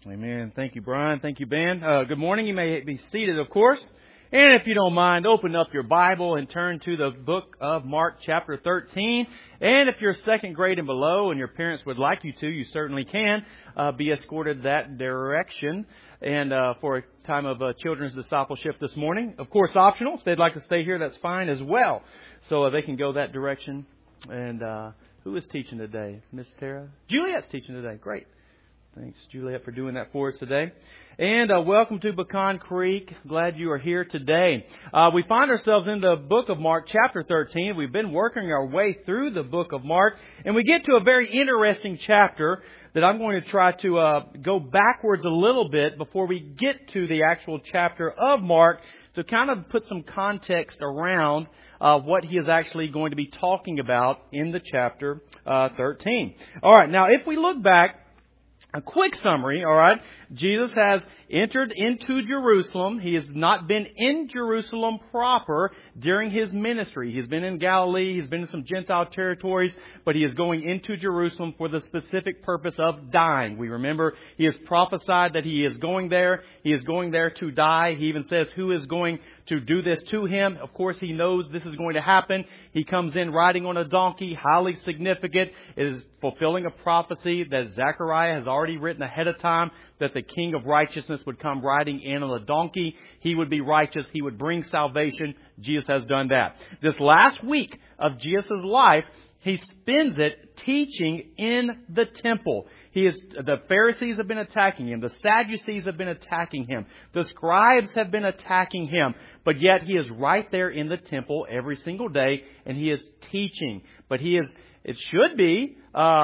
Amen. Thank you, Brian. Thank you, Ben. Good morning. You may be seated, of course. And if you don't mind, open up your Bible and turn to the book of Mark chapter 13. And if you're second grade and below and your parents would like you to, you certainly can be escorted that direction and for a time of children's discipleship this morning. Of course, optional. If they'd like to stay here, that's fine as well. So they can go that direction. And who is teaching today? Miss Tara? Juliet's teaching today. Great. Thanks, Juliet, for doing that for us today. And welcome to Pecan Creek. Glad you are here today. We find ourselves in the book of Mark, chapter 13. We've been working our way through the book of Mark, and we get to a very interesting chapter that I'm going to try to go backwards a little bit before we get to the actual chapter of Mark to kind of put some context around what he is actually going to be talking about in the chapter 13. All right, now if we look back, a quick summary, all right. Jesus has entered into Jerusalem. He has not been in Jerusalem proper during His ministry. He's been in Galilee. He's been in some Gentile territories, but He is going into Jerusalem for the specific purpose of dying. We remember He has prophesied that He is going there. He is going there to die. He even says who is going to do this to Him. Of course, He knows this is going to happen. He comes in riding on a donkey, highly significant. It is fulfilling a prophecy that Zechariah has already written ahead of time, that the King of Righteousness would come riding in on a donkey. He would be righteous. He would bring salvation. Jesus has done that. This last week of Jesus' life, He spends it teaching in the temple. The Pharisees have been attacking Him. The Sadducees have been attacking Him. The scribes have been attacking Him. But yet He is right there in the temple every single day, and He is teaching. But it should be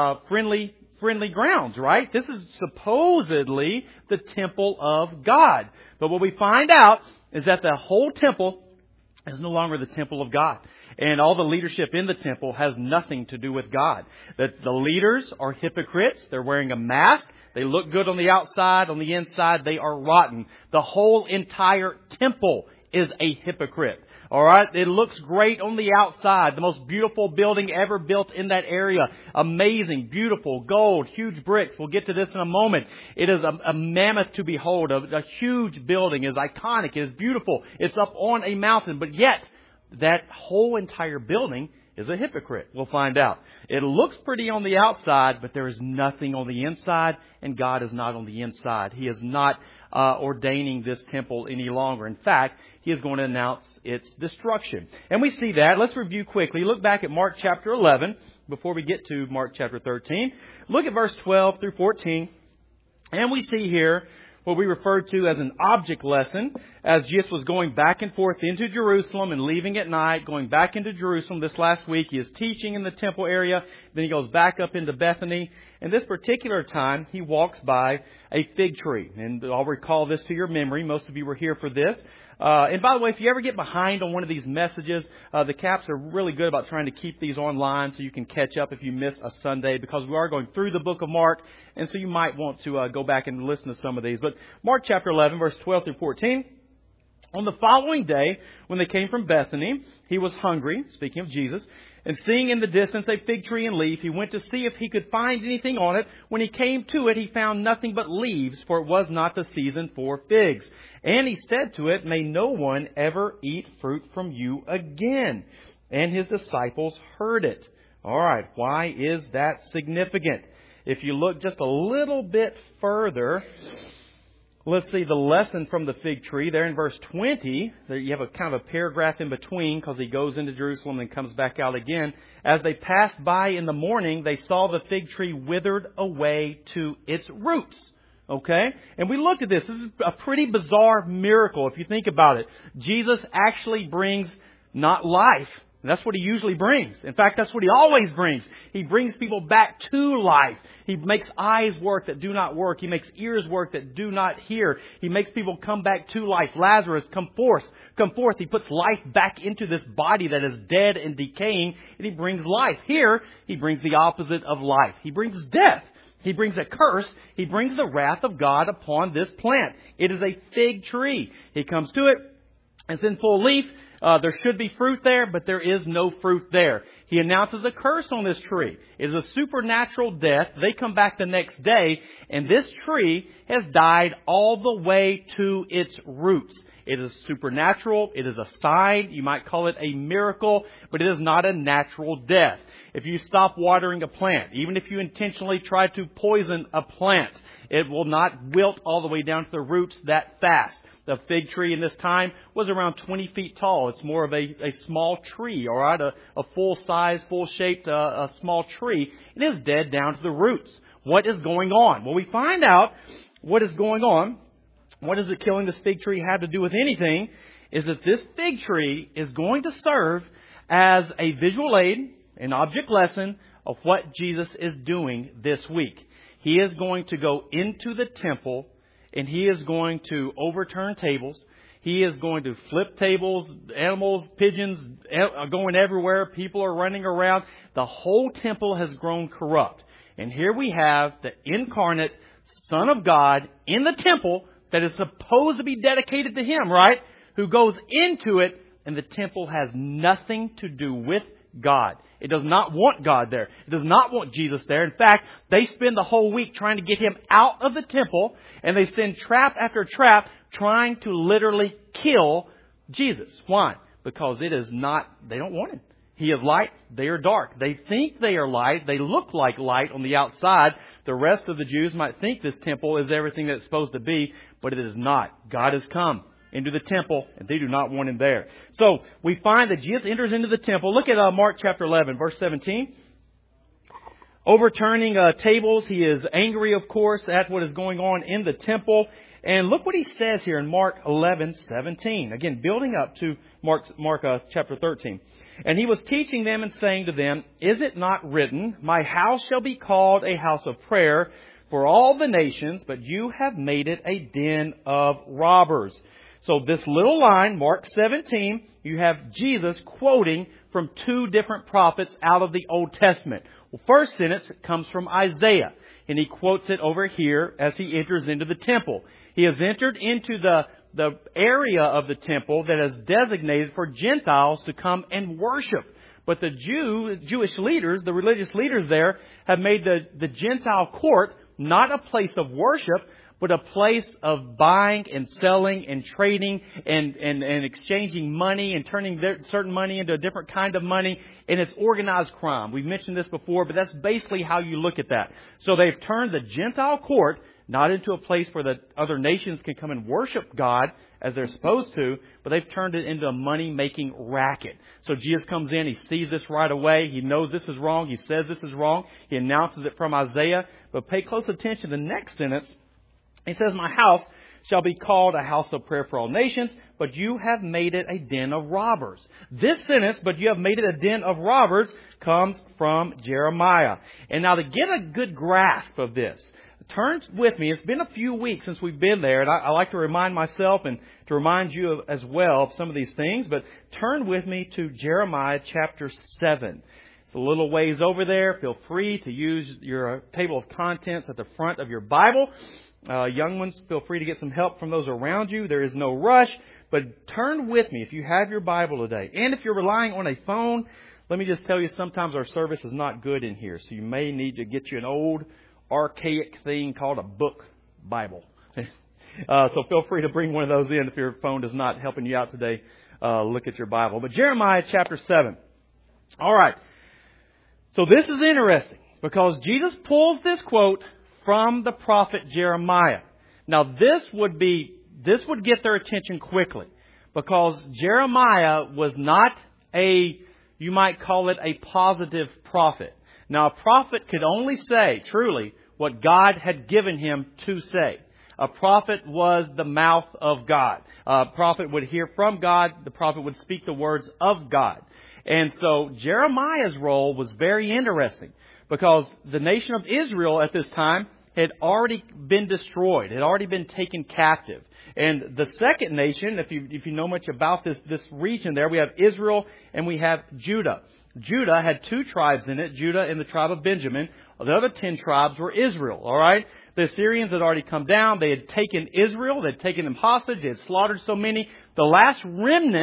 friendly grounds, right? This is supposedly the temple of God. But what we find out is that the whole temple is no longer the temple of God. And all the leadership in the temple has nothing to do with God. That the leaders are hypocrites. They're wearing a mask. They look good on the outside. On the inside, they are rotten. The whole entire temple is a hypocrite. All right. It looks great on the outside. The most beautiful building ever built in that area. Amazing, beautiful, gold, huge bricks. We'll get to this in a moment. It is a mammoth to behold. A huge building. It is iconic. It is beautiful. It's up on a mountain. But yet, that whole entire building is a hypocrite. We'll find out. It looks pretty on the outside, but there is nothing on the inside, and God is not on the inside. He is not ordaining this temple any longer. In fact, He is going to announce its destruction. And we see that. Let's review quickly. Look back at Mark chapter 11 before we get to Mark chapter 13. Look at verse 12 through 14. And we see here what we refer to as an object lesson, as Jesus was going back and forth into Jerusalem and leaving at night, going back into Jerusalem this last week. He is teaching in the temple area. Then He goes back up into Bethany. And this particular time, He walks by a fig tree. And I'll recall this to your memory. Most of you were here for this. And by the way, if you ever get behind on one of these messages, the Caps are really good about trying to keep these online so you can catch up if you missed a Sunday, because we are going through the book of Mark, and so you might want to go back and listen to some of these. But Mark chapter 11, verse 12 through 14. On the following day, when they came from Bethany, He was hungry, speaking of Jesus, and seeing in the distance a fig tree and leaf, He went to see if He could find anything on it. When He came to it, He found nothing but leaves, for it was not the season for figs. And He said to it, "May no one ever eat fruit from you again." And His disciples heard it. All right, why is that significant? If you look just a little bit further, let's see the lesson from the fig tree there in verse 20. There you have a kind of a paragraph in between, because He goes into Jerusalem and comes back out again. As they passed by in the morning, they saw the fig tree withered away to its roots. Okay? And we looked at this. This is a pretty bizarre miracle if you think about it. Jesus actually brings not life. That's what He usually brings. In fact, that's what He always brings. He brings people back to life. He makes eyes work that do not work. He makes ears work that do not hear. He makes people come back to life. Lazarus, come forth. Come forth. He puts life back into this body that is dead and decaying, and He brings life. Here, He brings the opposite of life. He brings death. He brings a curse. He brings the wrath of God upon this plant. It is a fig tree. He comes to it. It's in full leaf. There should be fruit there, but there is no fruit there. He announces a curse on this tree. It is a supernatural death. They come back the next day, and this tree has died all the way to its roots. It is supernatural. It is a sign. You might call it a miracle, but it is not a natural death. If you stop watering a plant, even if you intentionally try to poison a plant, it will not wilt all the way down to the roots that fast. The fig tree in this time was around 20 feet tall. It's more of a small tree, all right, a full-size, full-shaped, a small tree. It is dead down to the roots. What is going on? Well, we find out what is going on. What does the killing this fig tree have to do with anything? Is that this fig tree is going to serve as a visual aid, an object lesson of what Jesus is doing this week. He is going to go into the temple and He is going to overturn tables. He is going to flip tables, animals, pigeons are going everywhere. People are running around. The whole temple has grown corrupt. And here we have the incarnate Son of God in the temple that is supposed to be dedicated to Him, right? Who goes into it, and the temple has nothing to do with God. It does not want God there. It does not want Jesus there. In fact, they spend the whole week trying to get Him out of the temple, and they send trap after trap trying to literally kill Jesus. Why? Because it is not, they don't want Him. He is light, they are dark. They think they are light, they look like light on the outside. The rest of the Jews might think this temple is everything that it's supposed to be, but it is not. God has come into the temple, and they do not want Him there. So, we find that Jesus enters into the temple. Look at Mark chapter 11, verse 17. Overturning tables, He is angry, of course, at what is going on in the temple. And look what He says here in Mark 11:17. Again, building up to Mark chapter 13. And He was teaching them and saying to them, "Is it not written, my house shall be called a house of prayer for all the nations, but you have made it a den of robbers." So this little line, Mark 17, you have Jesus quoting from two different prophets out of the Old Testament. Well, first sentence comes from Isaiah, and he quotes it over here as he enters into the temple. He has entered into the area of the temple that is designated for Gentiles to come and worship. But the Jewish leaders, the religious leaders there, have made the Gentile court not a place of worship, but a place of buying and selling and trading and exchanging money and turning certain money into a different kind of money. And it's organized crime. We've mentioned this before, but that's basically how you look at that. So they've turned the Gentile court not into a place where the other nations can come and worship God as they're supposed to, but they've turned it into a money-making racket. So Jesus comes in, He sees this right away. He knows this is wrong. He says this is wrong. He announces it from Isaiah. But pay close attention to the next sentence. He says, "My house shall be called a house of prayer for all nations, but you have made it a den of robbers." This sentence, "but you have made it a den of robbers," comes from Jeremiah. And now to get a good grasp of this, turn with me. It's been a few weeks since we've been there, and I like to remind myself and to remind you as well of some of these things, but turn with me to Jeremiah chapter 7. It's a little ways over there. Feel free to use your table of contents at the front of your Bible. Young ones, feel free to get some help from those around you. There is no rush, but turn with me if you have your Bible today. And if you're relying on a phone, let me just tell you, sometimes our service is not good in here, so you may need to get you an old archaic thing called a book Bible. So feel free to bring one of those in if your phone is not helping you out today. Look at your Bible. But Jeremiah chapter 7. All right. So this is interesting because Jesus pulls this quote from the prophet Jeremiah. Now this would get their attention quickly because Jeremiah was not you might call it a positive prophet. Now a prophet could only say truly what God had given him to say. A prophet was the mouth of God. A prophet would hear from God. The prophet would speak the words of God. And so Jeremiah's role was very interesting because the nation of Israel at this time had already been destroyed, had already been taken captive. And the second nation, if you know much about this region there, we have Israel and we have Judah. Judah had two tribes in it, Judah and the tribe of Benjamin. The other 10 tribes were Israel, all right? The Assyrians had already come down. They had taken Israel. They had taken them hostage. They had slaughtered so many. The last remnant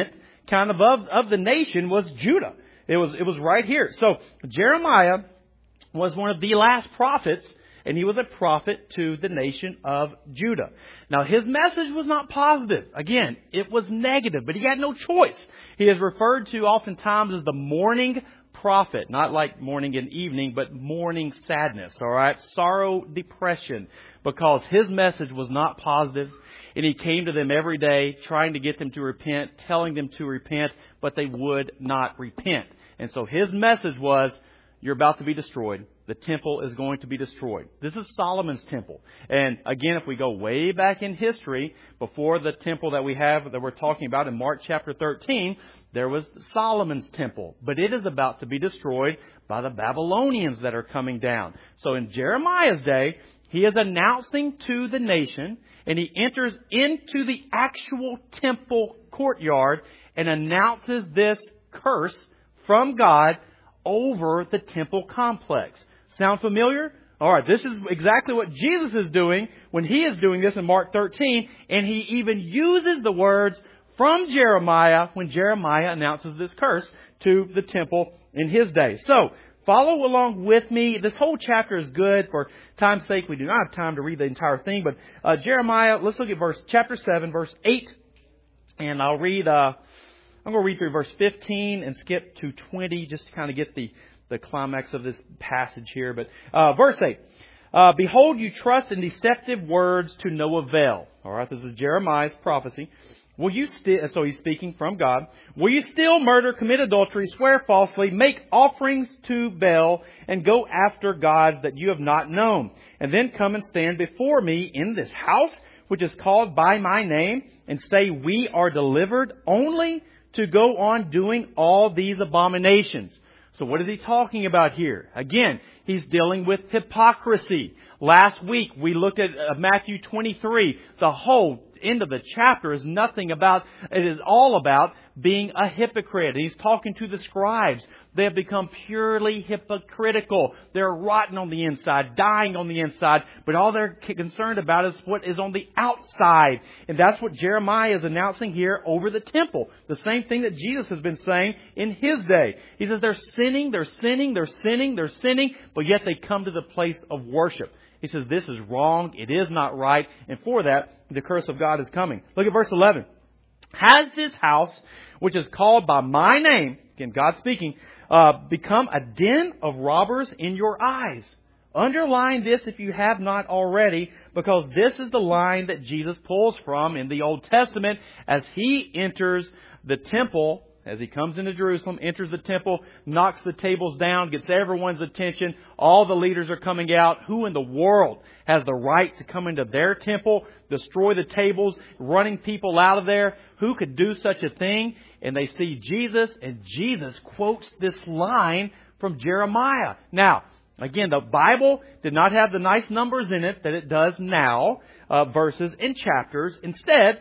kind of the nation was Judah. It was right here. So Jeremiah was one of the last prophets, and he was a prophet to the nation of Judah. Now, his message was not positive. Again, it was negative, but he had no choice. He is referred to oftentimes as the mourning prophet, not like morning and evening, but mourning sadness, all right? Sorrow, depression, because his message was not positive, and he came to them every day trying to get them to repent, telling them to repent, but they would not repent. And so his message was, you're about to be destroyed. The temple is going to be destroyed. This is Solomon's temple. And again, if we go way back in history, before the temple that we're talking about in Mark chapter 13, there was Solomon's temple. But it is about to be destroyed by the Babylonians that are coming down. So in Jeremiah's day, he is announcing to the nation, and he enters into the actual temple courtyard and announces this curse from God over the temple complex. Sound familiar? All right, this is exactly what Jesus is doing when he is doing this in Mark 13, and he even uses the words from Jeremiah when Jeremiah announces this curse to the temple in his day. So, follow along with me. This whole chapter is good. For time's sake, we do not have time to read the entire thing, but Jeremiah, let's look at chapter 7, verse 8, and I'll read... I'm going to read through verse 15 and skip to 20 just to kind of get the climax of this passage here. But verse 8, behold, you trust in deceptive words to no avail. All right, this is Jeremiah's prophecy. Will you still, so he's speaking from God, will you still murder, commit adultery, swear falsely, make offerings to Baal, and go after gods that you have not known, and then come and stand before me in this house, which is called by my name, and say, we are delivered only to go on doing all these abominations. So what is he talking about here? Again, he's dealing with hypocrisy. Last week we looked at Matthew 23. The whole end of the chapter is it is all about being a hypocrite. He's talking to the scribes. They have become purely hypocritical. They're rotten on the inside, dying on the inside, but all they're concerned about is what is on the outside. And that's what Jeremiah is announcing here over the temple. The same thing that Jesus has been saying in his day. He says they're sinning, but yet they come to the place of worship. He says this is wrong, it is not right, and for that, the curse of God is coming. Look at verse 11. Has this house, which is called by my name, again, God speaking, become a den of robbers in your eyes? Underline this if you have not already, because this is the line that Jesus pulls from in the Old Testament as he enters the temple. As he comes into Jerusalem, enters the temple, knocks the tables down, gets everyone's attention. All the leaders are coming out. Who in the world has the right to come into their temple, destroy the tables, running people out of there? Who could do such a thing? And they see Jesus, and Jesus quotes this line from Jeremiah. Now, again, the Bible did not have the nice numbers in it that it does now, verses and chapters. Instead,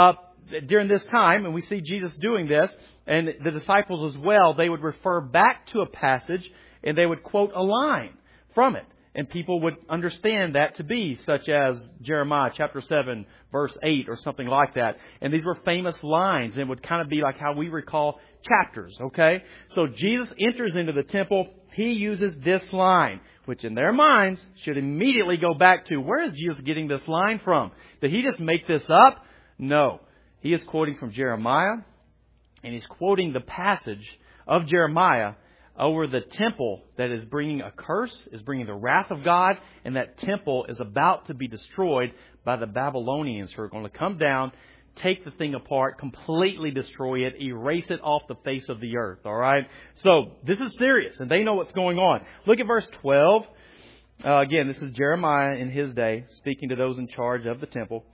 during this time, and we see Jesus doing this, and the disciples as well, they would refer back to a passage and they would quote a line from it. And people would understand that to be such as Jeremiah chapter 7, verse 8 or something like that. And these were famous lines and would kind of be like how we recall chapters, okay? So Jesus enters into the temple. He uses this line, which in their minds should immediately go back to, where is Jesus getting this line from? Did he just make this up? No. He is quoting from Jeremiah, and he's quoting the passage of Jeremiah over the temple that is bringing a curse, is bringing the wrath of God, and that temple is about to be destroyed by the Babylonians who are going to come down, take the thing apart, completely destroy it, erase it off the face of the earth. All right? So this is serious, and they know what's going on. Look at verse 12. Again, this is Jeremiah in his day, speaking to those in charge of the temple.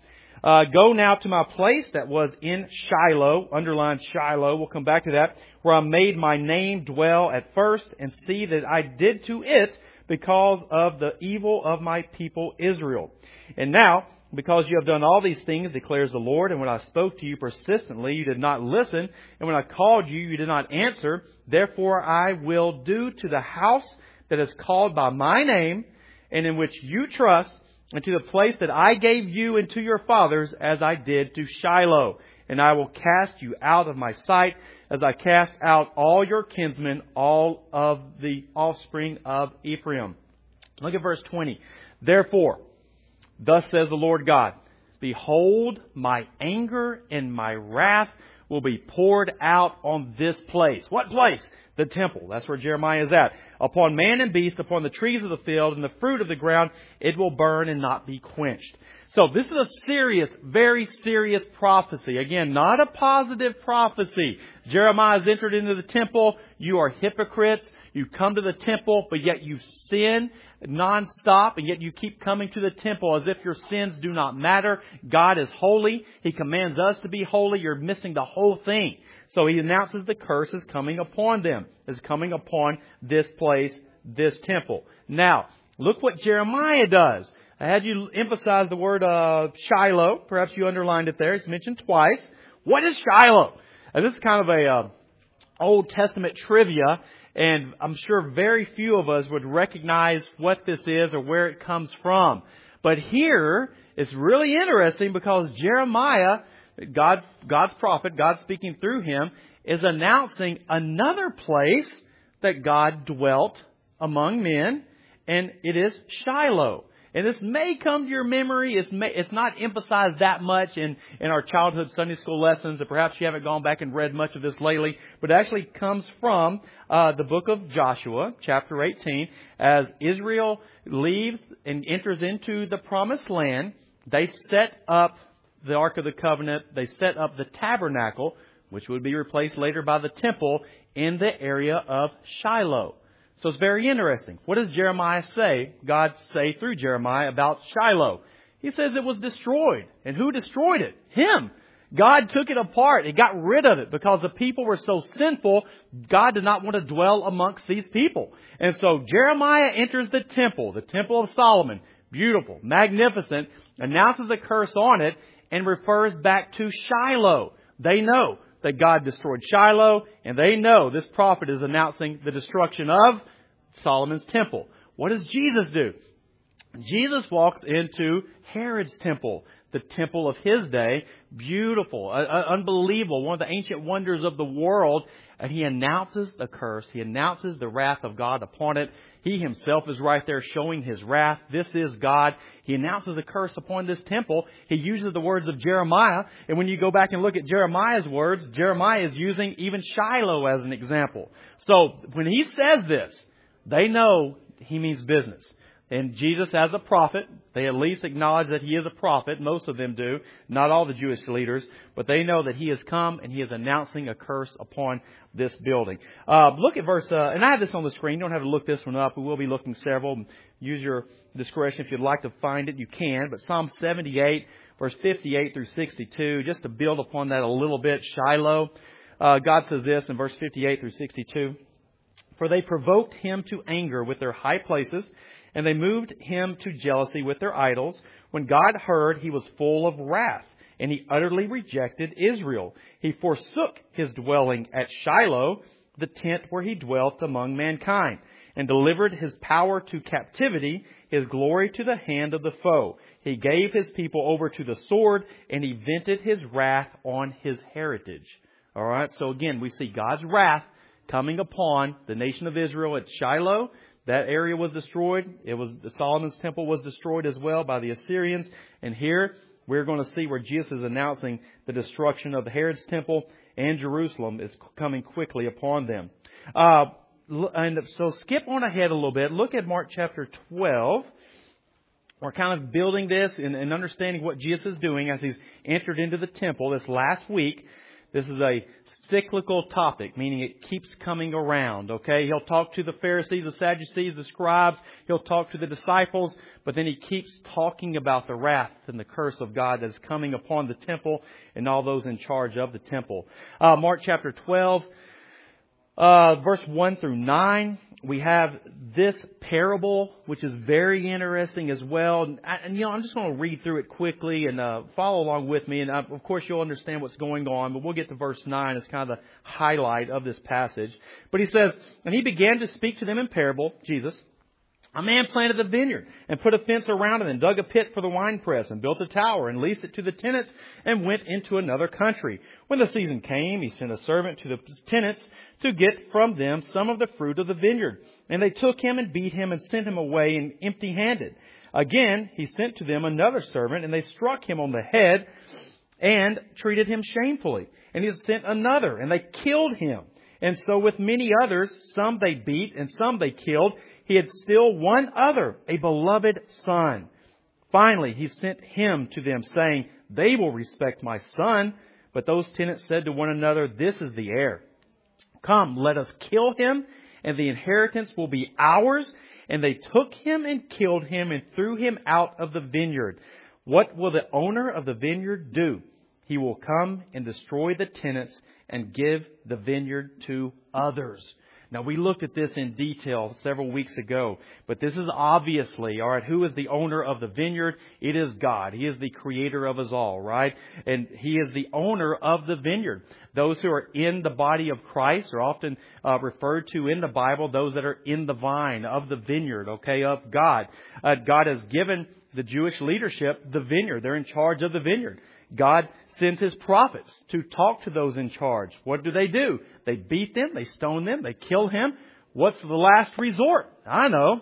Go now to my place that was in Shiloh. Underline Shiloh. We'll come back to that. Where I made my name dwell at first, and see that I did to it because of the evil of my people Israel. And now, because you have done all these things, declares the Lord, and when I spoke to you persistently, you did not listen, and when I called you, you did not answer. Therefore I will do to the house that is called by my name, and in which you trust, and to the place that I gave you and to your fathers, as I did to Shiloh. and I will cast you out of my sight, as I cast out all your kinsmen, all of the offspring of Ephraim. Look at verse 20. Therefore, thus says the Lord God, behold, my anger and my wrath will be poured out on this place. What place? The temple. That's where Jeremiah is at. Upon man and beast, upon the trees of the field and the fruit of the ground, it will burn and not be quenched. So this is a serious, very serious prophecy. Again, not a positive prophecy. Jeremiah has entered into the temple. You are hypocrites. You come to the temple, but yet you sin nonstop, and yet you keep coming to the temple as if your sins do not matter. God is holy. He commands us to be holy. You're missing the whole thing. So He announces the curse is coming upon them, is coming upon this place, this temple. Now, look what Jeremiah does. I had you emphasize the word Shiloh. Perhaps you underlined it there. It's mentioned twice. What is Shiloh? And this is kind of a Old Testament trivia, and I'm sure very few of us would recognize what this is or where it comes from. But here, it's really interesting because Jeremiah, God's prophet, God speaking through him, is announcing another place that God dwelt among men, and it is Shiloh. And this may come to your memory. It's not emphasized that much in our childhood Sunday school lessons, or perhaps you haven't gone back and read much of this lately. But it actually comes from the book of Joshua, chapter 18. As Israel leaves and enters into the promised land, they set up the Ark of the Covenant. They set up the tabernacle, which would be replaced later by the temple, in the area of Shiloh. So it's very interesting. What does Jeremiah say, God say through Jeremiah about Shiloh? He says it was destroyed. And who destroyed it? Him. God took it apart. He got rid of it because the people were so sinful, God did not want to dwell amongst these people. And so Jeremiah enters the temple of Solomon. Beautiful, magnificent, announces a curse on it, and refers back to Shiloh. They know that God destroyed Shiloh, and they know this prophet is announcing the destruction of Solomon's temple. What does Jesus do? Jesus walks into Herod's temple, the temple of his day. Beautiful, unbelievable, one of the ancient wonders of the world. And He announces the curse. He announces the wrath of God upon it. He Himself is right there showing His wrath. This is God. He announces a curse upon this temple. He uses the words of Jeremiah. And when you go back and look at Jeremiah's words, Jeremiah is using even Shiloh as an example. So when he says this, they know he means business. And Jesus as a prophet, they at least acknowledge that He is a prophet. Most of them do. Not all the Jewish leaders. But they know that He has come and He is announcing a curse upon this building. Look at verse, and I have this on the screen. You don't have to look this one up. We will be looking several. Use your discretion. If you'd like to find it, you can. But Psalm 78, verse 58 through 62, just to build upon that a little bit, Shiloh. God says this in verse 58 through 62. For they provoked Him to anger with their high places, and they moved Him to jealousy with their idols. When God heard, He was full of wrath, and He utterly rejected Israel. He forsook His dwelling at Shiloh, the tent where He dwelt among mankind, and delivered His power to captivity, His glory to the hand of the foe. He gave His people over to the sword, and He vented His wrath on His heritage. All right, so again, we see God's wrath coming upon the nation of Israel at Shiloh. That area was destroyed. Solomon's temple was destroyed as well by the Assyrians. And here we're going to see where Jesus is announcing the destruction of the Herod's temple, and Jerusalem is coming quickly upon them. And so skip on ahead a little bit. Look at Mark chapter 12. We're kind of building this and understanding what Jesus is doing as He's entered into the temple this last week. This is a cyclical topic, meaning it keeps coming around, okay? He'll talk to the Pharisees, the Sadducees, the scribes. He'll talk to the disciples, but then He keeps talking about the wrath and the curse of God that's coming upon the temple and all those in charge of the temple. Mark chapter 12, verse 1 through 9. We have this parable, which is very interesting as well. And I'm just going to read through it quickly and follow along with me. And of course, you'll understand what's going on. But we'll get to verse 9 as kind of the highlight of this passage. But He says, and He began to speak to them in parable, Jesus, A man planted a vineyard and put a fence around it and dug a pit for the winepress and built a tower and leased it to the tenants and went into another country. When the season came, he sent a servant to the tenants to get from them some of the fruit of the vineyard. And they took him and beat him and sent him away empty-handed. Again, he sent to them another servant, and they struck him on the head and treated him shamefully. And he sent another, and they killed him. And so with many others, some they beat and some they killed. He had still one other, a beloved son. Finally, he sent him to them, saying, they will respect my son. But those tenants said to one another, this is the heir. Come, let us kill him, and the inheritance will be ours. And they took him and killed him and threw him out of the vineyard. What will the owner of the vineyard do? He will come and destroy the tenants and give the vineyard to others. Now, we looked at this in detail several weeks ago, but this is obviously, all right, who is the owner of the vineyard? It is God. He is the creator of us all, right? And He is the owner of the vineyard. Those who are in the body of Christ are often referred to in the Bible, those that are in the vine of the vineyard, okay, of God. God has given the Jewish leadership the vineyard. They're in charge of the vineyard. God sends His prophets to talk to those in charge. What do? They beat them, they stone them, they kill him. What's the last resort? I know.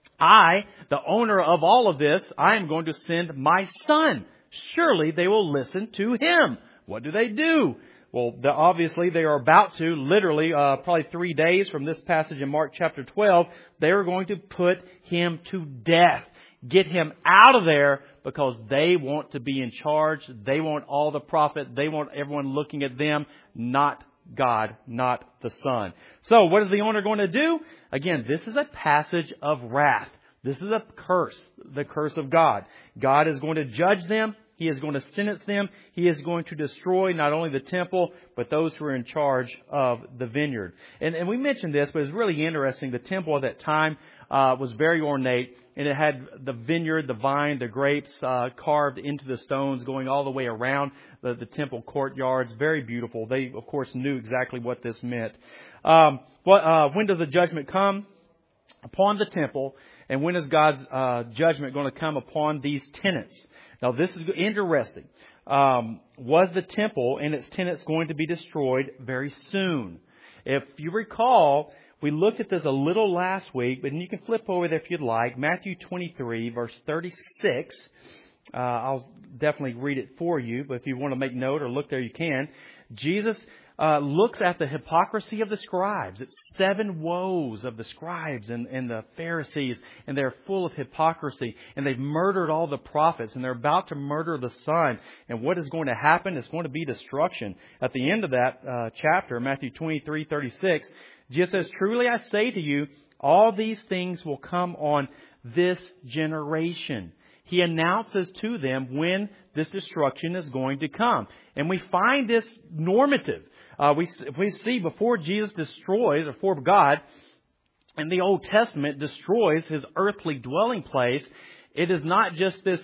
I, the owner of all of this, I am going to send my son. Surely they will listen to him. What do? Well, obviously they are about to, literally, probably 3 days from this passage in Mark chapter 12, they are going to put him to death. Get him out of there because they want to be in charge. They want all the profit. They want everyone looking at them, not God, not the Son. So what is the owner going to do? Again, this is a passage of wrath. This is a curse, the curse of God. God is going to judge them. He is going to sentence them. He is going to destroy not only the temple, but those who are in charge of the vineyard. And we mentioned this, but it's really interesting. The temple at that time was very ornate, and it had the vineyard, the vine, the grapes carved into the stones going all the way around the temple courtyards. Very beautiful. They, of course, knew exactly what this meant. When does the judgment come? Upon the temple. And when is God's judgment going to come upon these tenants? Now, this is interesting. Was the temple and its tenants going to be destroyed very soon? If you recall, we looked at this a little last week, but you can flip over there if you'd like. Matthew 23, verse 36. I'll definitely read it for you, but if you want to make note or look there, you can. Jesus looks at the hypocrisy of the scribes. It's 7 woes of the scribes and the Pharisees, and they're full of hypocrisy, and they've murdered all the prophets, and they're about to murder the Son. And what is going to happen? It's going to be destruction. At the end of that chapter, Matthew 23:36, Jesus says, truly I say to you, all these things will come on this generation. He announces to them when this destruction is going to come. And we find this normative. We see before Jesus destroys, or before God in the Old Testament destroys His earthly dwelling place, it is not just this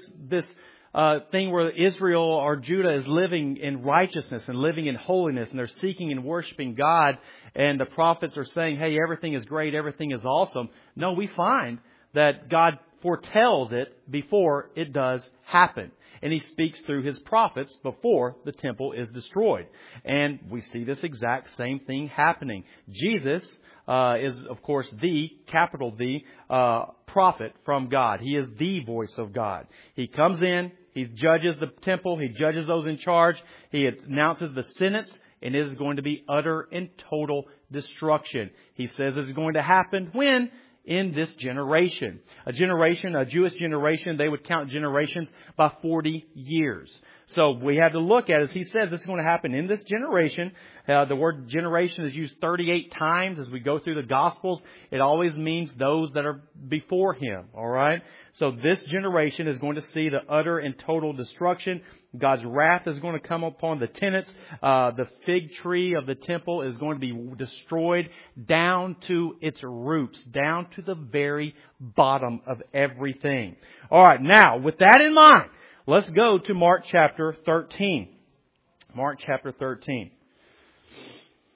thing where Israel or Judah is living in righteousness and living in holiness, and they're seeking and worshiping God, and the prophets are saying, hey, everything is great, everything is awesome. No, we find that God foretells it before it does happen. And He speaks through His prophets before the temple is destroyed. And we see this exact same thing happening. Jesus is, of course, the, capital the, prophet from God. He is the voice of God. He comes in, He judges the temple, He judges those in charge, He announces the sentence, and it is going to be utter and total destruction. He says it's going to happen when? In this generation. A Jewish generation, they would count generations by 40 years. So we have to look at, as he says, this is going to happen in this generation. The word generation is used 38 times as we go through the Gospels. It always means those that are before him. All right. So this generation is going to see the utter and total destruction. God's wrath is going to come upon the tenants. The fig tree of the temple is going to be destroyed down to its roots, down to the very bottom of everything. All right. Now, with that in mind, let's go to Mark chapter 13. Mark chapter 13.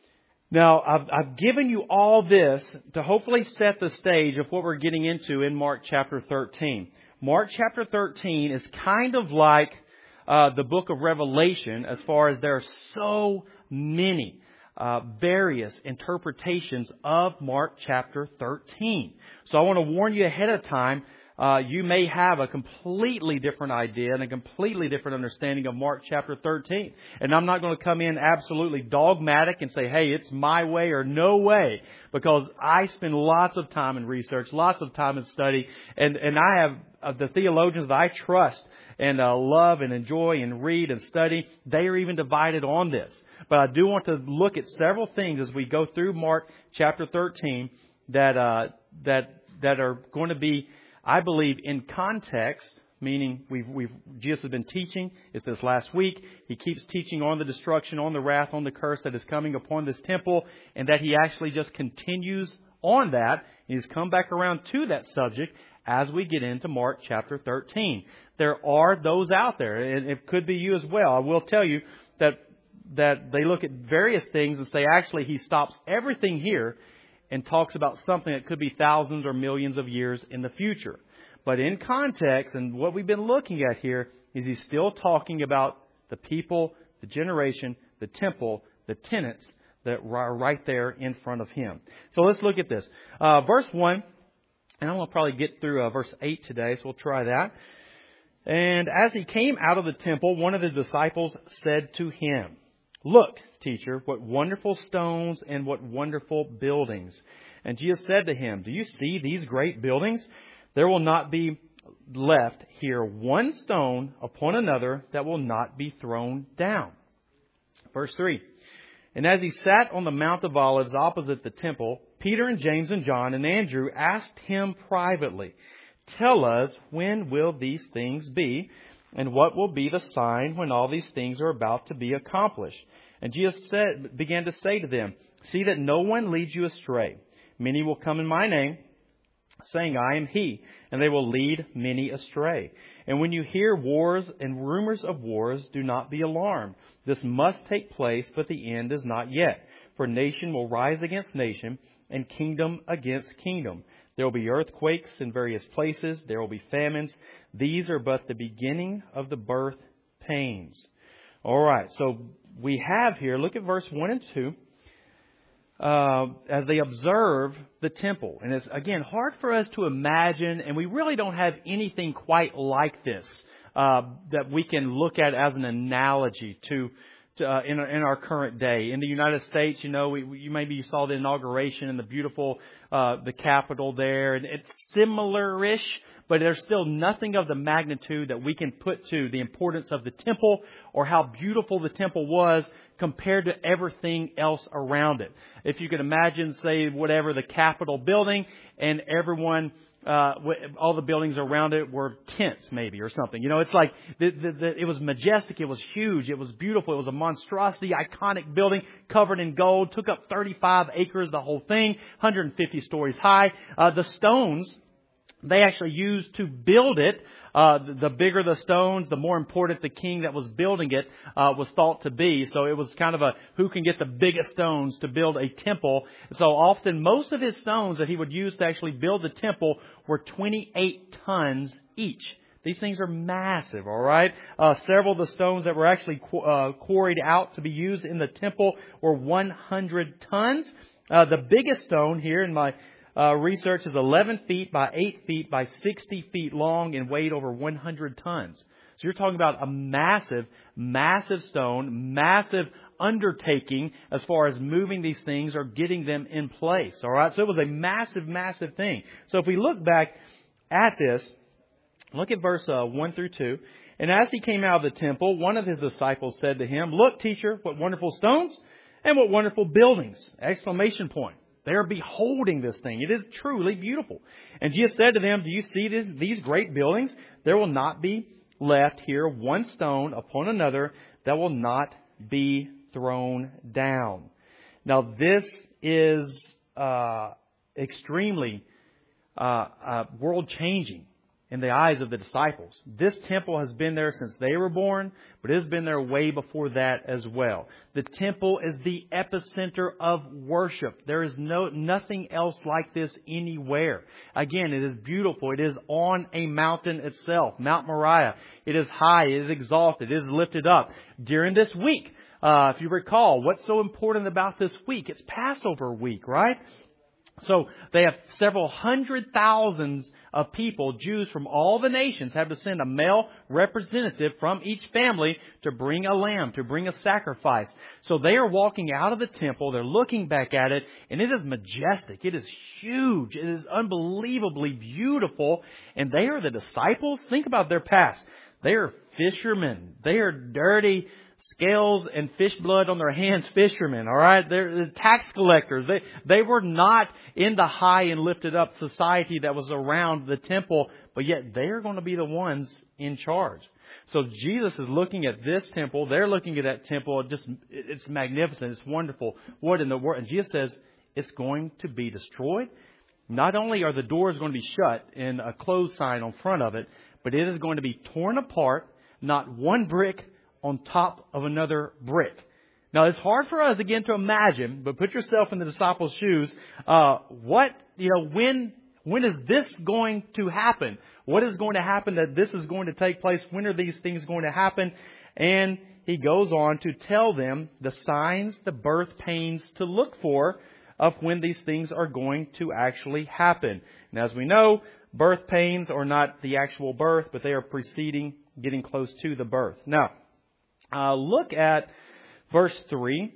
Now, I've given you all this to hopefully set the stage of what we're getting into in Mark chapter 13. Mark chapter 13 is kind of like the book of Revelation as far as there are so many various interpretations of Mark chapter 13. So I want to warn you ahead of time. You may have a completely different idea and a completely different understanding of Mark chapter 13. And I'm not going to come in absolutely dogmatic and say, hey, it's my way or no way. Because I spend lots of time in research, lots of time in study. And I have the theologians that I trust and love and enjoy and read and study. They are even divided on this. But I do want to look at several things as we go through Mark chapter 13 that are going to be, I believe, in context, meaning Jesus has been teaching. It's this last week. He keeps teaching on the destruction, on the wrath, on the curse that is coming upon this temple, and that he actually just continues on that. He's come back around to that subject as we get into Mark chapter 13. There are those out there, and it could be you as well. I will tell you that they look at various things and say, actually, he stops everything here and talks about something that could be thousands or millions of years in the future. But in context, and what we've been looking at here, is he's still talking about the people, the generation, the temple, the tenants that are right there in front of him. So let's look at this. Verse 1, and I'm going to probably get through verse 8 today, so we'll try that. And as he came out of the temple, one of his disciples said to him, "Look, teacher, what wonderful stones and what wonderful buildings." And Jesus said to him, "Do you see these great buildings? There will not be left here one stone upon another that will not be thrown down." Verse 3. And as he sat on the Mount of Olives opposite the temple, Peter and James and John and Andrew asked him privately, "Tell us, when will these things be? And what will be the sign when all these things are about to be accomplished?" And Jesus began to say to them, "See that no one leads you astray. Many will come in my name, saying, 'I am he,' and they will lead many astray. And when you hear wars and rumors of wars, do not be alarmed. This must take place, but the end is not yet. For nation will rise against nation, and kingdom against kingdom. There will be earthquakes in various places. There will be famines. These are but the beginning of the birth pains." All right, so we have here, look at verse 1 and 2. As they observe the temple. And it's, again, hard for us to imagine, and we really don't have anything quite like this that we can look at as an analogy to in our current day. In the United States, you know, maybe you saw the inauguration and the beautiful, the Capitol there, and it's similar-ish, but there's still nothing of the magnitude that we can put to the importance of the temple or how beautiful the temple was compared to everything else around it. If you could imagine, say, whatever, the Capitol building, and everyone, all the buildings around it were tents, maybe, or something. You know, it's like, it was majestic, it was huge, it was beautiful, it was a monstrosity, iconic building, covered in gold, took up 35 acres, the whole thing, 150 stories high. The stones they actually used to build it. The bigger the stones, the more important the king that was building it was thought to be. So it was kind of a who can get the biggest stones to build a temple. So often most of his stones that he would use to actually build the temple were 28 tons each. These things are massive, all right? Several of the stones that were actually quarried out to be used in the temple were 100 tons. The biggest stone here in my research is 11 feet by 8 feet by 60 feet long and weighed over 100 tons. So you're talking about a massive, massive stone, massive undertaking as far as moving these things or getting them in place. All right. So it was a massive, massive thing. So if we look back at this, look at verse 1 through 2. And as he came out of the temple, one of his disciples said to him, "Look, teacher, what wonderful stones and what wonderful buildings!" Exclamation point. They are beholding this thing. It is truly beautiful. And Jesus said to them, "Do you see these great buildings? There will not be left here one stone upon another that will not be thrown down." Now, this is extremely world-changing. in the eyes of the disciples. This temple has been there since they were born, but it has been there way before that as well. The temple is the epicenter of worship. There is nothing else like this anywhere. Again, it is beautiful. It is on a mountain itself, Mount Moriah. It is high. It is exalted. It is lifted up. During this week, if you recall, what's so important about this week? It's Passover week, right? So they have several hundred thousands of people, Jews from all the nations, have to send a male representative from each family to bring a lamb, to bring a sacrifice. So they are walking out of the temple. They're looking back at it, and it is majestic. It is huge. It is unbelievably beautiful. And they are the disciples. Think about their past. They are fishermen. They are dirty, scales and fish blood on their hands fishermen, all right? They're tax collectors. They were not in the high and lifted up society that was around the temple, but yet they are going to be the ones in charge. So Jesus is looking at this temple. They're looking at that temple. It's magnificent. It's wonderful. What in the world? And Jesus says it's going to be destroyed. Not only are the doors going to be shut and a close sign on front of it, but it is going to be torn apart, not one brick on top of another brick. Now, it's hard for us, again, to imagine, but put yourself in the disciples' shoes. When is this going to happen? What is going to happen that this is going to take place? When are these things going to happen? And he goes on to tell them the signs, the birth pains to look for of when these things are going to actually happen. And as we know, birth pains are not the actual birth, but they are preceding, getting close to the birth. Now, look at verse 3.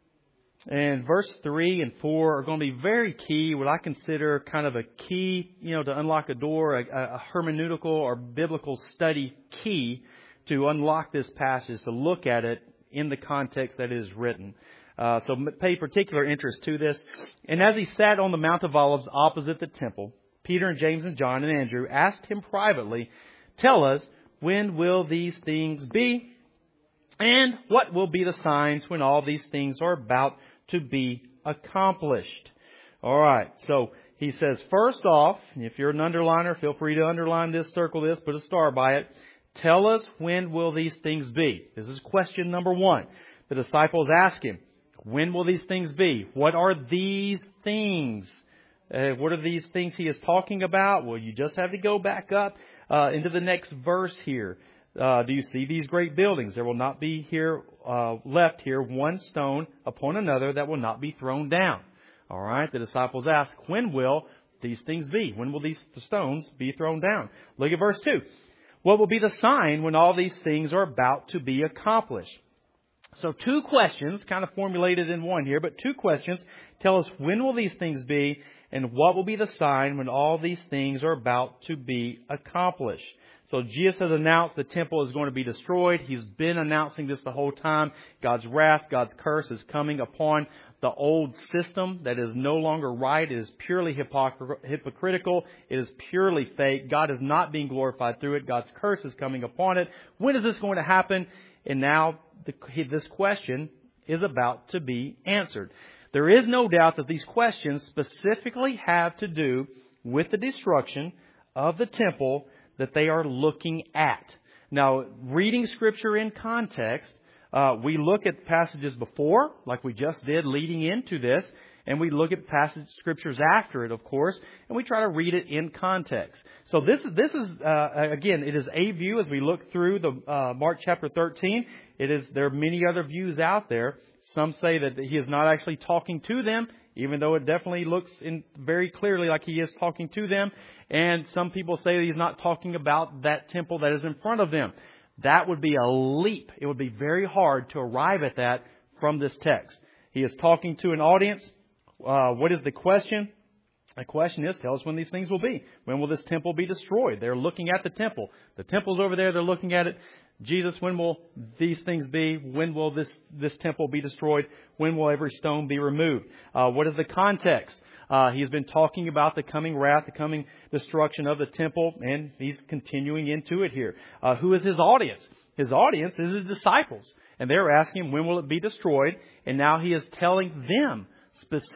And verse 3 and 4 are going to be very key, what I consider kind of a key, to unlock a door, a hermeneutical or biblical study key to unlock this passage, to look at it in the context that it is written. So pay particular interest to this. And as he sat on the Mount of Olives opposite the temple, Peter and James and John and Andrew asked him privately, "Tell us, when will these things be? And what will be the signs when all these things are about to be accomplished?" All right. So he says, first off, if you're an underliner, feel free to underline this, circle this, put a star by it. Tell us, when will these things be? This is question number one. The disciples ask him, when will these things be? What are these things? What are these things he is talking about? Well, you just have to go back up into the next verse here. Do you see these great buildings? There will not be left here one stone upon another that will not be thrown down. All right. The disciples ask, when will these things be? When will these stones be thrown down? Look at verse 2. What will be the sign when all these things are about to be accomplished? So two questions kind of formulated in one here, but two questions tell us, when will these things be, and what will be the sign when all these things are about to be accomplished? So Jesus has announced the temple is going to be destroyed. He's been announcing this the whole time. God's wrath, God's curse is coming upon the old system that is no longer right. It is purely hypocritical. It is purely fake. God is not being glorified through it. God's curse is coming upon it. When is this going to happen? And now this question is about to be answered. There is no doubt that these questions specifically have to do with the destruction of the temple that they are looking at. Now, reading Scripture in context, we look at passages before, like we just did leading into this, and we look at scriptures after it, of course, and we try to read it in context. So this is again, it is a view as we look through the Mark chapter 13. There are many other views out there. Some say that he is not actually talking to them, even though it definitely looks very clearly like he is talking to them. And some people say that he's not talking about that temple that is in front of them. That would be a leap. It would be very hard to arrive at that from this text. He is talking to an audience. What is the question? The question is, tell us when these things will be. When will this temple be destroyed? They're looking at the temple. The temple's over there. They're looking at it. Jesus, when will these things be? When will this temple be destroyed? When will every stone be removed? What is the context? He's been talking about the coming wrath, the coming destruction of the temple, and he's continuing into it here. Who is his audience? His audience is his disciples. And they're asking him, when will it be destroyed? And now he is telling them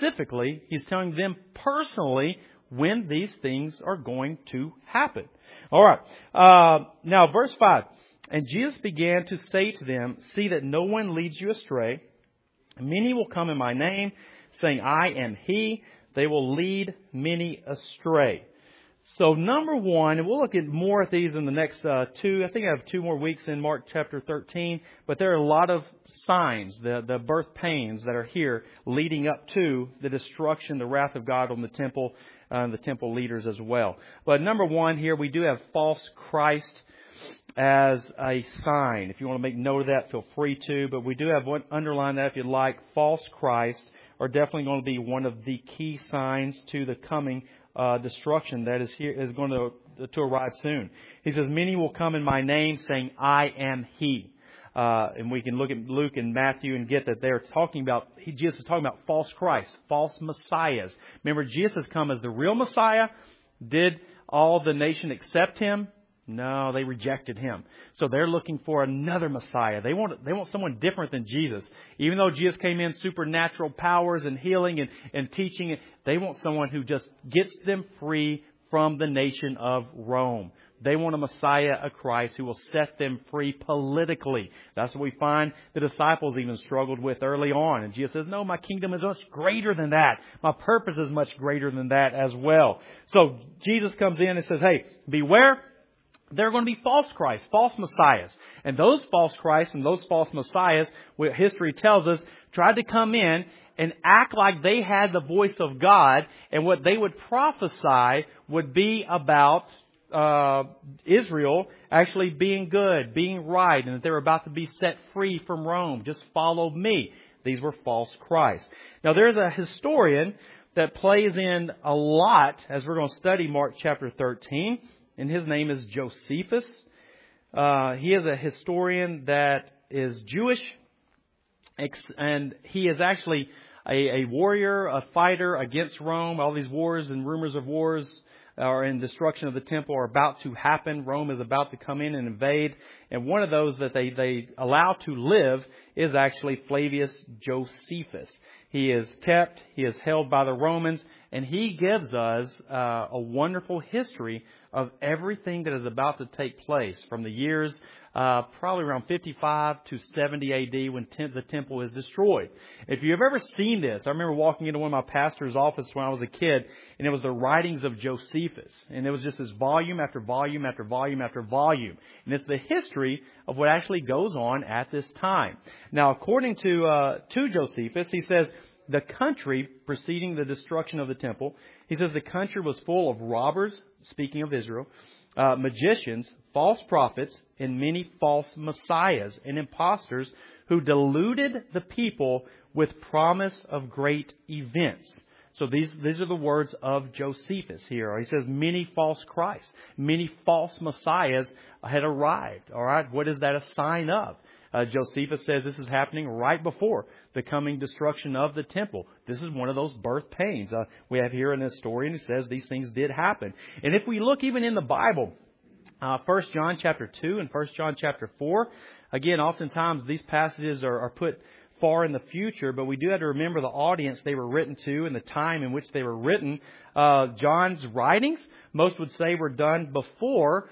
specifically, he's telling them personally when these things are going to happen. All right. Now, verse 5. And Jesus began to say to them, see that no one leads you astray. Many will come in my name, saying, I am he. They will lead many astray. So number one, and we'll look at more at these in the next two. I think I have 2 more weeks in Mark chapter 13. But there are a lot of signs, the birth pains that are here leading up to the destruction, the wrath of God on the temple leaders as well. But number one here, we do have false Christ as a sign. If you want to make note of that, feel free to. But we do have one, underline that if you'd like. False Christ are definitely going to be one of the key signs to the coming destruction that is going to arrive soon. He says, many will come in my name saying, I am he. And we can look at Luke and Matthew and get that they're talking about, Jesus is talking about false Christ, false messiahs. Remember, Jesus has come as the real Messiah. Did all the nation accept him? No, they rejected him. So they're looking for another Messiah. They want someone different than Jesus. Even though Jesus came in supernatural powers and healing and teaching, they want someone who just gets them free from the nation of Rome. They want a Messiah, a Christ, who will set them free politically. That's what we find the disciples even struggled with early on. And Jesus says, no, my kingdom is much greater than that. My purpose is much greater than that as well. So Jesus comes in and says, hey, beware. There are going to be false Christs, false messiahs. And those false Christs and those false messiahs, what history tells us, tried to come in and act like they had the voice of God. And what they would prophesy would be about Israel actually being good, being right, and that they were about to be set free from Rome. Just follow me. These were false Christs. Now, there's a historian that plays in a lot as we're going to study Mark chapter 13. And his name is Josephus. He is a historian that is Jewish. And he is actually a warrior, a fighter against Rome. All these wars and rumors of wars and destruction of the temple are about to happen. Rome is about to come in and invade. And one of those that they allow to live is actually Flavius Josephus. He is kept. He is held by the Romans. And he gives us a wonderful history of everything that is about to take place from the years probably around 55 to 70 A.D. when the temple is destroyed. If you've ever seen this, I remember walking into one of my pastor's office when I was a kid, and it was the writings of Josephus. And it was just this volume after volume after volume after volume. And it's the history of what actually goes on at this time. Now, according to Josephus, he says, the country preceding the destruction of the temple, he says the country was full of robbers, speaking of Israel, magicians, false prophets, and many false messiahs and impostors who deluded the people with promise of great events. So these are the words of Josephus here. He says many false Christs, many false messiahs had arrived. All right, what is that a sign of? Josephus says this is happening right before the coming destruction of the temple. This is one of those birth pains. We have here an historian who says these things did happen. And if we look even in the Bible, 1 John chapter 2 and 1 John chapter 4, again, oftentimes these passages are put far in the future, but we do have to remember the audience they were written to and the time in which they were written. John's writings, most would say, were done before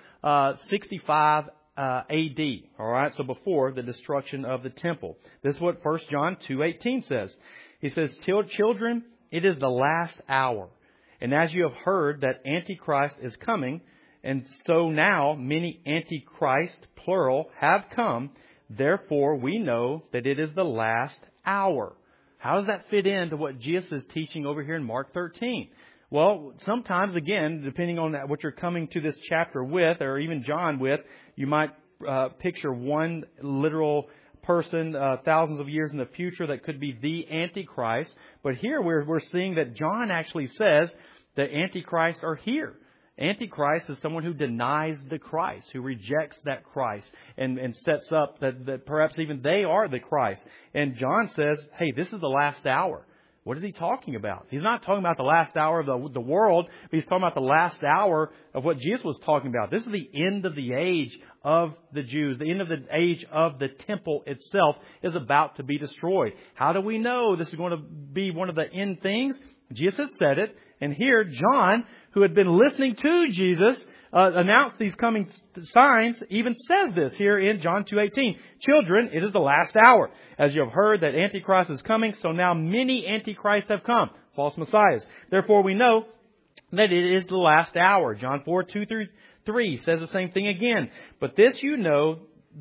65 A.D. All right, so before the destruction of the temple. This is what 1 John 2:18 says. He says, "Children, it is the last hour. And as you have heard that Antichrist is coming, and so now many Antichrist, plural, have come, therefore we know that it is the last hour." How does that fit into what Jesus is teaching over here in Mark 13? Well, sometimes, again, depending on what you're coming to this chapter with, or even John with, you might picture one literal person thousands of years in the future that could be the Antichrist. But here we're seeing that John actually says that Antichrists are here. Antichrist is someone who denies the Christ, who rejects that Christ and sets up that perhaps even they are the Christ. And John says, hey, this is the last hour. What is he talking about? He's not talking about the last hour of the world, but he's talking about the last hour of what Jesus was talking about. This is the end of the age of the Jews. The end of the age of the temple itself is about to be destroyed. How do we know this is going to be one of the end things? Jesus has said it. And here, John, who had been listening to Jesus announce these coming signs, even says this here in John 2:18. Children, it is the last hour. As you have heard that Antichrist is coming, so now many Antichrists have come, false messiahs. Therefore we know that it is the last hour. John 4:2-3 says the same thing again. But this you know,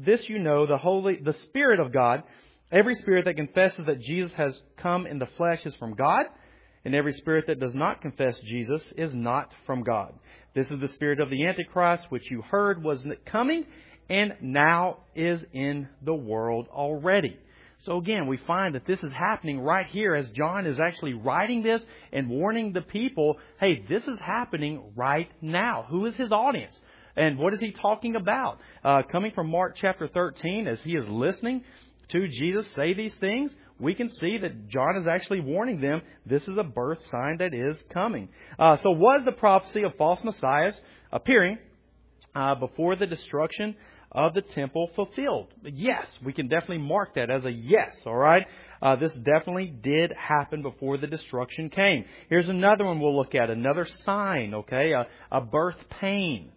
the Spirit of God, every spirit that confesses that Jesus has come in the flesh is from God, and every spirit that does not confess Jesus is not from God. This is the spirit of the Antichrist, which you heard was coming and now is in the world already. So again, we find that this is happening right here as John is actually writing this and warning the people, hey, this is happening right now. Who is his audience? And what is he talking about? Coming from Mark chapter 13, as he is listening to Jesus say these things, we can see that John is actually warning them this is a birth sign that is coming. So was the prophecy of false messiahs appearing before the destruction of the temple fulfilled? Yes, we can definitely mark that as a yes, all right? This definitely did happen before the destruction came. Here's another one we'll look at, another sign, okay? A birth pain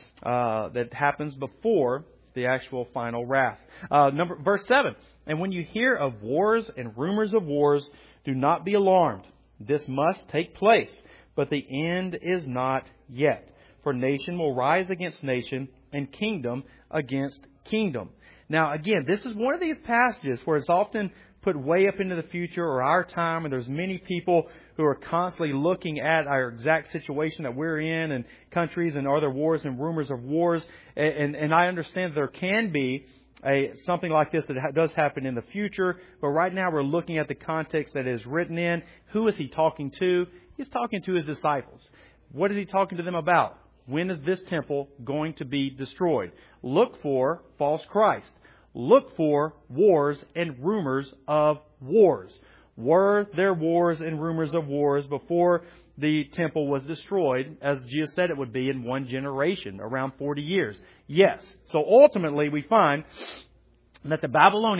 that happens before the actual final wrath. Verse 7, and when you hear of wars and rumors of wars, do not be alarmed. This must take place, but the end is not yet. For nation will rise against nation, and kingdom against kingdom. Now, again, this is one of these passages where it's often put way up into the future or our time, and there's many people who are constantly looking at our exact situation that we're in and countries and are there wars and rumors of wars. And I understand there can be something like this that does happen in the future, but right now we're looking at the context that is written in. Who is he talking to? He's talking to his disciples. What is he talking to them about? When is this temple going to be destroyed? Look for false Christ. Look for wars and rumors of wars. Were there wars and rumors of wars before the temple was destroyed, as Jesus said it would be in one generation, around 40 years? Yes. So ultimately we find that the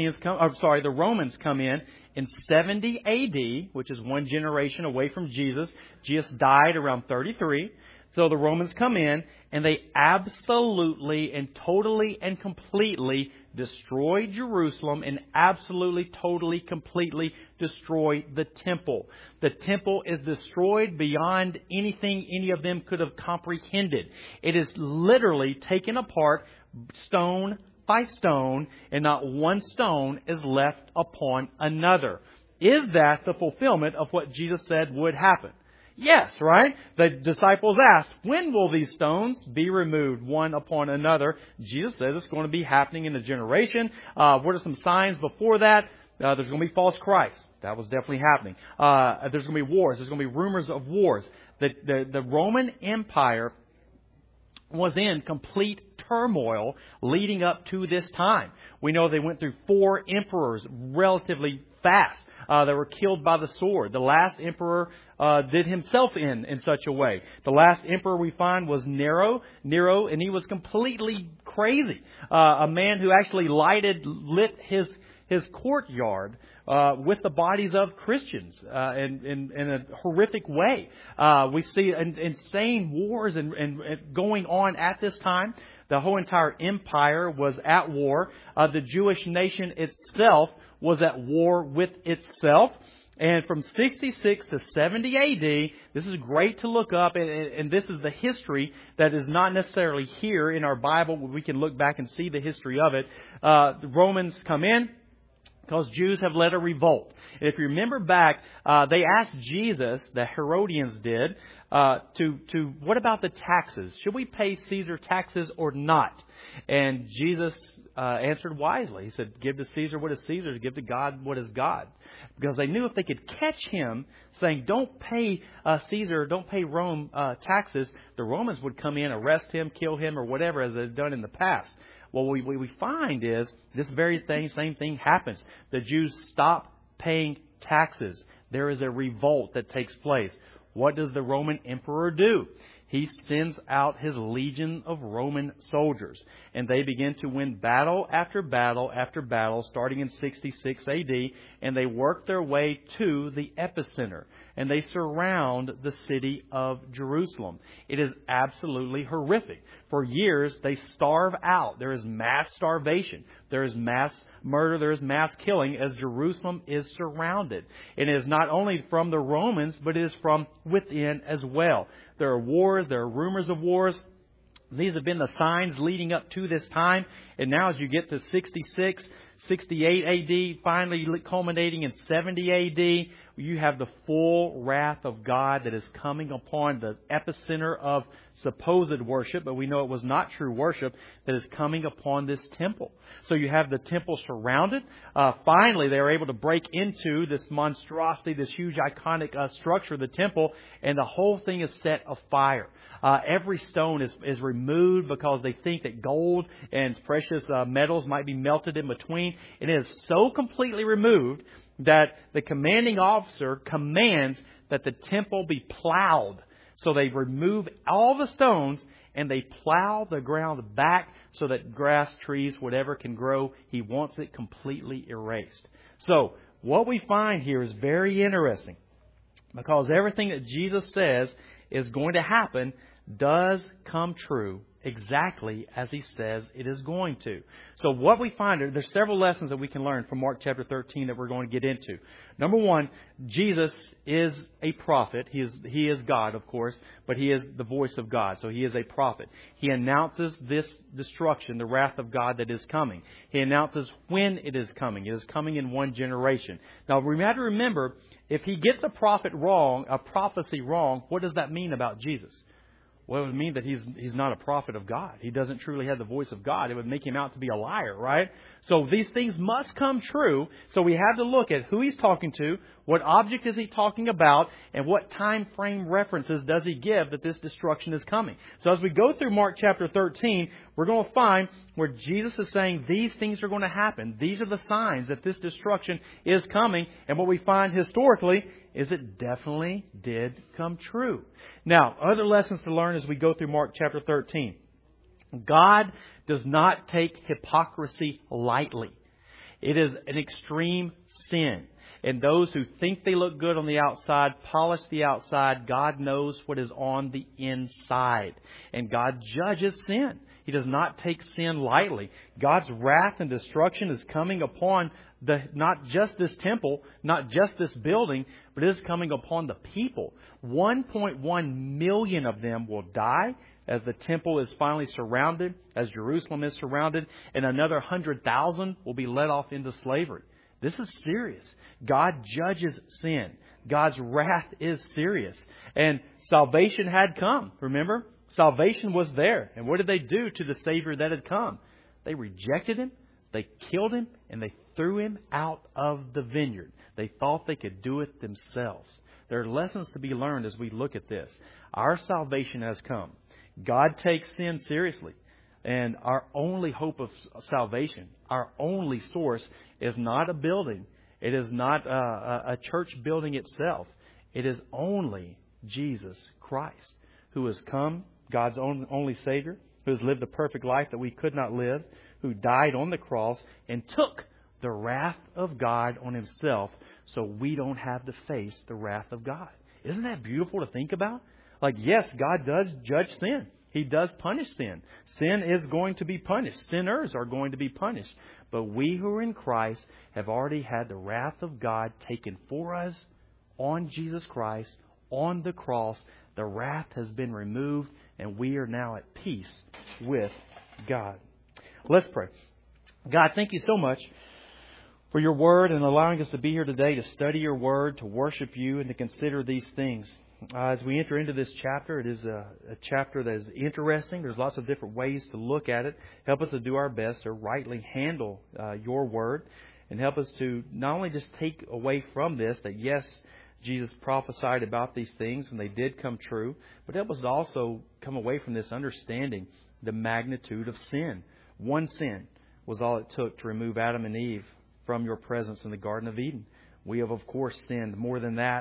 the Romans come in 70 A.D., which is one generation away from Jesus. Jesus died around 33. So the Romans come in and they absolutely and totally and completely destroy Jerusalem and absolutely, totally, completely destroy the temple. The temple is destroyed beyond anything any of them could have comprehended. It is literally taken apart stone by stone, and not one stone is left upon another. Is that the fulfillment of what Jesus said would happen? Yes, right? The disciples asked, when will these stones be removed one upon another? Jesus says it's going to be happening in a generation. What are some signs before that? There's going to be false Christ. That was definitely happening. There's going to be wars. There's going to be rumors of wars. The Roman Empire was in complete turmoil leading up to this time. We know they went through 4 emperors relatively fast. They were killed by the sword. The last emperor did himself in such a way. The last emperor we find was Nero, and he was completely crazy. A man who actually lit his courtyard with the bodies of Christians in a horrific way. We see insane wars and going on at this time. The whole entire empire was at war. The Jewish nation itself was at war with itself. And from 66 to 70 A.D., this is great to look up, and this is the history that is not necessarily here in our Bible. We can look back and see the history of it. The Romans come in because Jews have led a revolt. And if you remember back, they asked Jesus, the Herodians did, to what about the taxes? Should we pay Caesar taxes or not? And Jesus answered wisely. He said, give to Caesar what is Caesar's, give to God what is God. Because they knew if they could catch him saying, don't pay Caesar, don't pay Rome taxes, the Romans would come in, arrest him, kill him, or whatever, as they've done in the past. Well, what we find is this very same thing happens. The Jews stop paying taxes. There is a revolt that takes place. What does the Roman emperor do? He sends out his legion of Roman soldiers. And they begin to win battle after battle after battle, starting in 66 AD. And they work their way to the epicenter. And they surround the city of Jerusalem. It is absolutely horrific. For years, they starve out. There is mass starvation. There is mass murder. There is mass killing as Jerusalem is surrounded. And it is not only from the Romans, but it is from within as well. There are wars. There are rumors of wars. These have been the signs leading up to this time. And now as you get to 66, 68 AD, finally culminating in 70 AD, you have the full wrath of God that is coming upon the epicenter of supposed worship, but we know it was not true worship, that is coming upon this temple. So you have the temple surrounded. Finally, they are able to break into this monstrosity, this huge iconic structure of the temple, and the whole thing is set afire. Every stone is removed because they think that gold and precious metals might be melted in between. It is so completely removed that the commanding officer commands that the temple be plowed. So they remove all the stones and they plow the ground back so that grass, trees, whatever can grow. He wants it completely erased. So what we find here is very interesting, because everything that Jesus says is going to happen does come true exactly as He says it is going to. So what we find, there's several lessons that we can learn from Mark chapter 13 that we're going to get into. Number one, Jesus is a prophet. He is God, of course, but He is the voice of God. So He is a prophet. He announces this destruction, the wrath of God that is coming. He announces when it is coming. It is coming in one generation. Now, we have to remember, if He gets a prophecy wrong, what does that mean about Jesus? Well, it would mean that he's not a prophet of God. He doesn't truly have the voice of God. It would make Him out to be a liar, right? So these things must come true. So we have to look at who He's talking to, what object is He talking about, and what time frame references does He give that this destruction is coming. So as we go through Mark chapter 13, we're going to find where Jesus is saying these things are going to happen. These are the signs that this destruction is coming. And what we find historically is it definitely did come true. Now, other lessons to learn as we go through Mark chapter 13. God does not take hypocrisy lightly. It is an extreme sin. And those who think they look good on the outside, polish the outside, God knows what is on the inside. And God judges sin. He does not take sin lightly. God's wrath and destruction is coming upon not just this temple, not just this building, but it is coming upon the people. 1.1 million of them will die as the temple is finally surrounded, as Jerusalem is surrounded, and another 100,000 will be led off into slavery. This is serious. God judges sin. God's wrath is serious. And salvation had come, remember? Salvation was there. And what did they do to the Savior that had come? They rejected Him, they killed Him, and they threw Him out of the vineyard. They thought they could do it themselves. There are lessons to be learned as we look at this. Our salvation has come. God takes sin seriously. And our only hope of salvation, our only source, is not a building. It is not a church building itself. It is only Jesus Christ, who has come, God's only Savior, who has lived a perfect life that we could not live, who died on the cross and took the wrath of God on Himself so we don't have to face the wrath of God. Isn't that beautiful to think about? Like, yes, God does judge sin. He does punish sin. Sin is going to be punished. Sinners are going to be punished. But we who are in Christ have already had the wrath of God taken for us on Jesus Christ, on the cross. The wrath has been removed, and we are now at peace with God. Let's pray. God, thank You so much for Your Word and allowing us to be here today to study Your Word, to worship You, and to consider these things. As we enter into this chapter, it is a chapter that is interesting. There's lots of different ways to look at it. Help us to do our best to rightly handle Your Word, and help us to not only just take away from this that, yes, Jesus prophesied about these things and they did come true, but help us to also come away from this understanding the magnitude of sin. One sin was all it took to remove Adam and Eve from Your presence in the Garden of Eden. We have, of course, sinned more than that.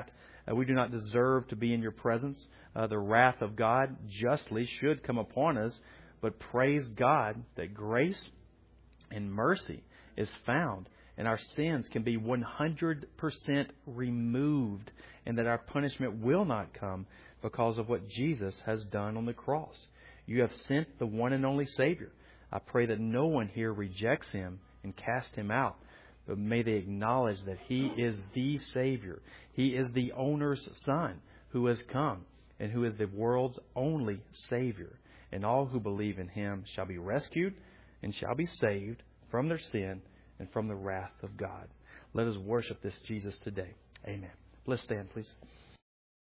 We do not deserve to be in your presence. The wrath of God justly should come upon us. But praise God that grace and mercy is found, and our sins can be 100% removed, and that our punishment will not come because of what Jesus has done on the cross. You have sent the one and only Savior. I pray that no one here rejects Him and casts Him out, but may they acknowledge that He is the Savior. He is the owner's Son who has come and who is the world's only Savior. And all who believe in Him shall be rescued and shall be saved from their sin and from the wrath of God. Let us worship this Jesus today. Amen. Let's stand, please.